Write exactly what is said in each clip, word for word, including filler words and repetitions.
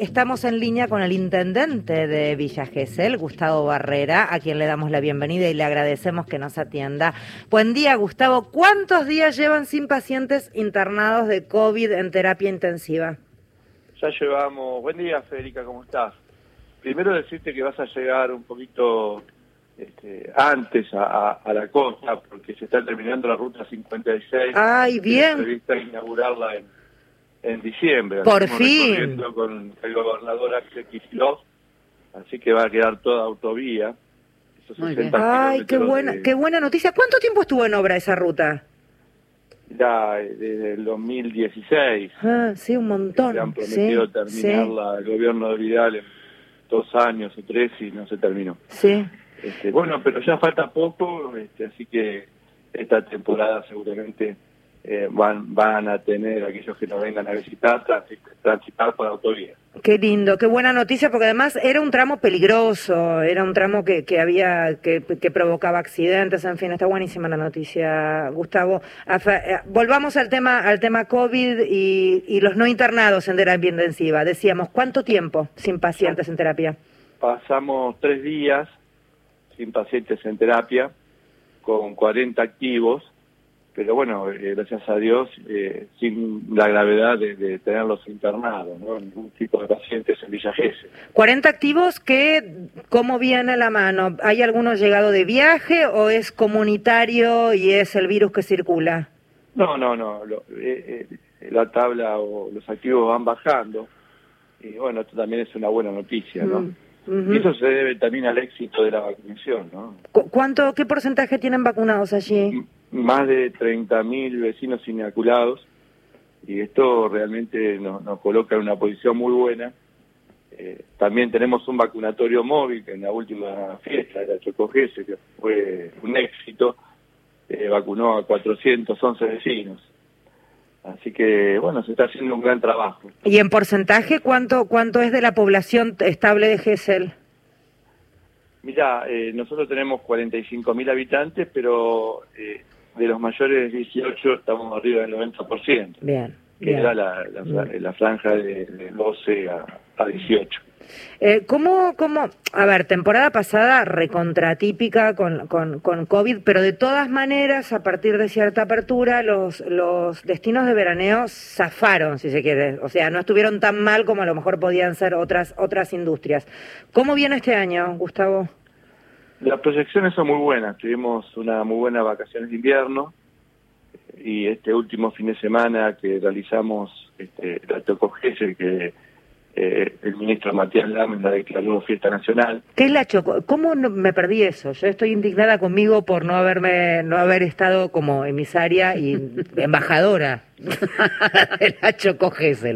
estamos en línea con el intendente de Villa Gesell, Gustavo Barrera, a quien le damos la bienvenida y le agradecemos que nos atienda. Buen día, Gustavo. ¿Cuántos días llevan sin pacientes internados de COVID en terapia intensiva? Ya llevamos... Buen día, Federica, ¿cómo estás? Primero decirte que vas a llegar un poquito este, antes a, a, a la costa, porque se está terminando la ruta cincuenta y seis. ¡Ay, bien! Prevista inaugurarla en, en diciembre. ¡Por Estamos fin! recorriendo con el gobernador Axel Kicillof, así que va a quedar toda autovía. Esos Muy bien. ¡Ay, qué buena, de... qué buena noticia! ¿Cuánto tiempo estuvo en obra esa ruta? Ya desde el dos mil dieciséis. Ah, sí, un montón. Se han prometido sí, terminarla, sí. el gobierno de Vidal en dos años o tres y no se terminó. Sí. Este, bueno, pero ya falta poco, este, así que esta temporada seguramente eh, van van a tener aquellos que nos vengan a visitar, transitar, transitar por autovía. Qué lindo, qué buena noticia, porque además era un tramo peligroso, era un tramo que, que había, que, que provocaba accidentes, en fin, está buenísima la noticia, Gustavo. Afa, volvamos al tema, al tema COVID y, y los no internados en terapia intensiva. Decíamos, ¿cuánto tiempo sin pacientes en terapia? Pasamos tres días sin pacientes en terapia, con cuarenta activos, pero bueno, eh, gracias a Dios, eh, sin la gravedad de, de tenerlos internados, ¿no? Ningún tipo de pacientes en Villa Gesell. cuarenta activos que, ¿cómo viene la mano? ¿Hay alguno llegado de viaje o es comunitario y es el virus que circula? No, no, no, lo, eh, eh, la tabla o los activos van bajando, y bueno, esto también es una buena noticia, ¿no? Mm. Uh-huh. Y eso se debe también al éxito de la vacunación, ¿no? ¿Cuánto, qué porcentaje tienen vacunados allí? Más de treinta mil vecinos inoculados, y esto realmente nos, nos coloca en una posición muy buena. Eh, también tenemos un vacunatorio móvil que en la última fiesta de la Chocó Gesell, que fue un éxito, eh, vacunó a cuatrocientos once vecinos. Así que, bueno, se está haciendo un gran trabajo. ¿Y en porcentaje cuánto cuánto es de la población estable de Gesell? Mirá, eh, nosotros tenemos cuarenta y cinco mil habitantes, pero eh, de los mayores de dieciocho estamos arriba del noventa por ciento. Bien, que bien. era la, la, la, la franja de, de doce a, a dieciocho. Eh, ¿cómo, cómo, a ver, temporada pasada recontratípica con, con, con COVID, pero de todas maneras, a partir de cierta apertura, los, los destinos de veraneo zafaron, si se quiere. O sea, no estuvieron tan mal como a lo mejor podían ser otras, otras industrias. ¿Cómo viene este año, Gustavo? Las proyecciones son muy buenas. Tuvimos una muy buena vacaciones de invierno y este último fin de semana que realizamos este, la Chocó Gesell, que Eh, el ministro Matías Lames la declaró fiesta nacional. ¿Qué es la Chocó? ¿Cómo no, me perdí eso? Yo estoy indignada conmigo por no haberme no haber estado como emisaria y embajadora de la Chocó Gesell.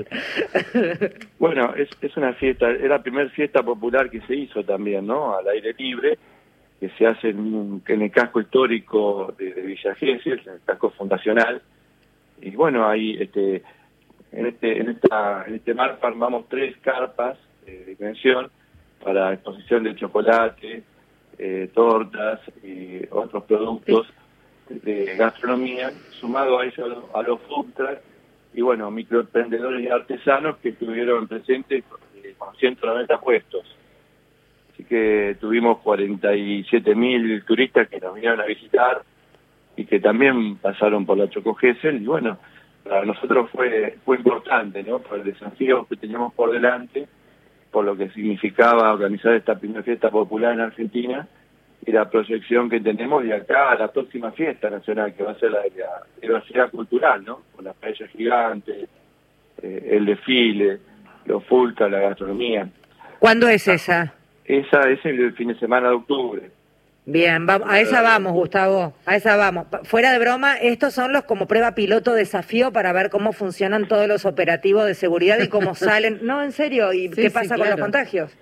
Bueno, es, es una fiesta, es la primera fiesta popular que se hizo también, ¿no? Al aire libre, que se hace en, en el casco histórico de, de Villa Gesell, en el casco fundacional. Y bueno, ahí este En este en esta en este mar armamos tres carpas eh, de dimensión para exposición de chocolate, eh, tortas y otros productos de gastronomía, sumado a eso a los food trucks y bueno, microemprendedores y artesanos que estuvieron presentes eh, con ciento noventa puestos. Así que tuvimos cuarenta y siete mil turistas que nos vinieron a visitar y que también pasaron por la Chocó Gesell y bueno, para nosotros fue fue importante, ¿no? Por el desafío que teníamos por delante, por lo que significaba organizar esta primera fiesta popular en Argentina y la proyección que tenemos de acá a la próxima fiesta nacional, que va a ser la de la diversidad cultural, ¿no? Con las paellas gigantes, eh, el desfile, los full trucks, la gastronomía. ¿Cuándo es esa? Esa es el fin de semana de octubre. Bien, va, a esa vamos, Gustavo, a esa vamos. Fuera de broma, estos son los como prueba piloto desafío para ver cómo funcionan todos los operativos de seguridad y cómo salen. No, en serio, ¿y sí, qué pasa sí, claro. con los contagios?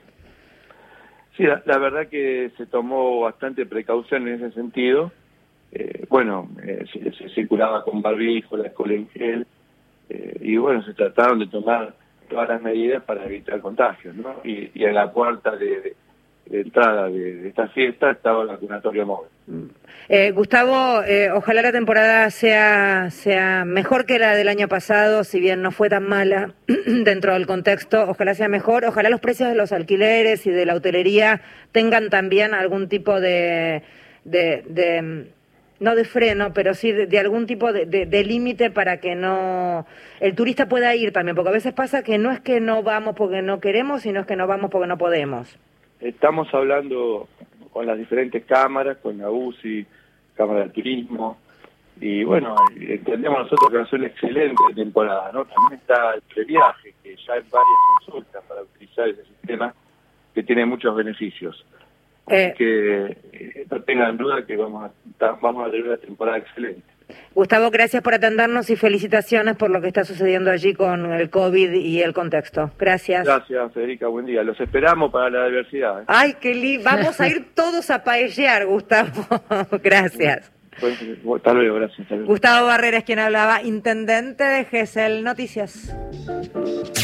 Sí, la, la verdad que se tomó bastante precaución en ese sentido. Eh, bueno, eh, se, se circulaba con barbijo, la alcohol en gel, eh, y bueno, se trataron de tomar todas las medidas para evitar contagios, ¿no? Y, y en la puerta de... de de entrada de, de esta fiesta estaba el vacunatorio móvil. Eh, Gustavo, eh, ojalá la temporada sea, sea mejor que la del año pasado, si bien no fue tan mala dentro del contexto, ojalá sea mejor, ojalá los precios de los alquileres y de la hotelería tengan también algún tipo de, de, de no de freno, pero sí de, de algún tipo de, de, de límite para que no el turista pueda ir también, porque a veces pasa que no es que no vamos porque no queremos, sino es que no vamos porque no podemos. Estamos hablando con las diferentes cámaras, con la U C I, Cámara del Turismo, y bueno, entendemos nosotros que va a ser una excelente temporada, ¿no? También está el previaje, que ya hay varias consultas para utilizar ese sistema, que tiene muchos beneficios. Así eh, que eh, no tengan duda que vamos a, vamos a tener una temporada excelente. Gustavo, gracias por atendernos y felicitaciones por lo que está sucediendo allí con el COVID y el contexto. Gracias. Gracias, Federica, buen día. Los esperamos para la diversidad. ¿eh? Ay, qué lindo. Vamos a ir todos a paellear, Gustavo. Gracias. Bueno, hasta luego, gracias. Hasta luego. Gustavo Barrera es quien hablaba, intendente de Gesell Noticias.